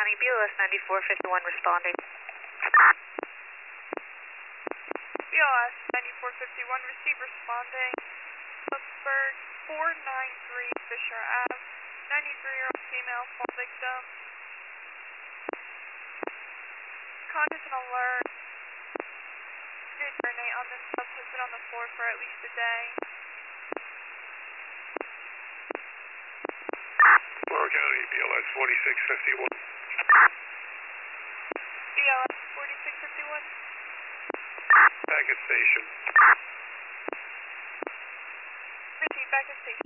County, BLS 9451 responding. BLS 9451, receive responding. Pittsburgh 493 Fisher Ave, 93-year-old female, fall victim. Conscious and alert. Did urinate on themselves, has been on the floor for at least a day. Flower County, BLS 4651. BLS 4651. Back at station. Repeat, back at station.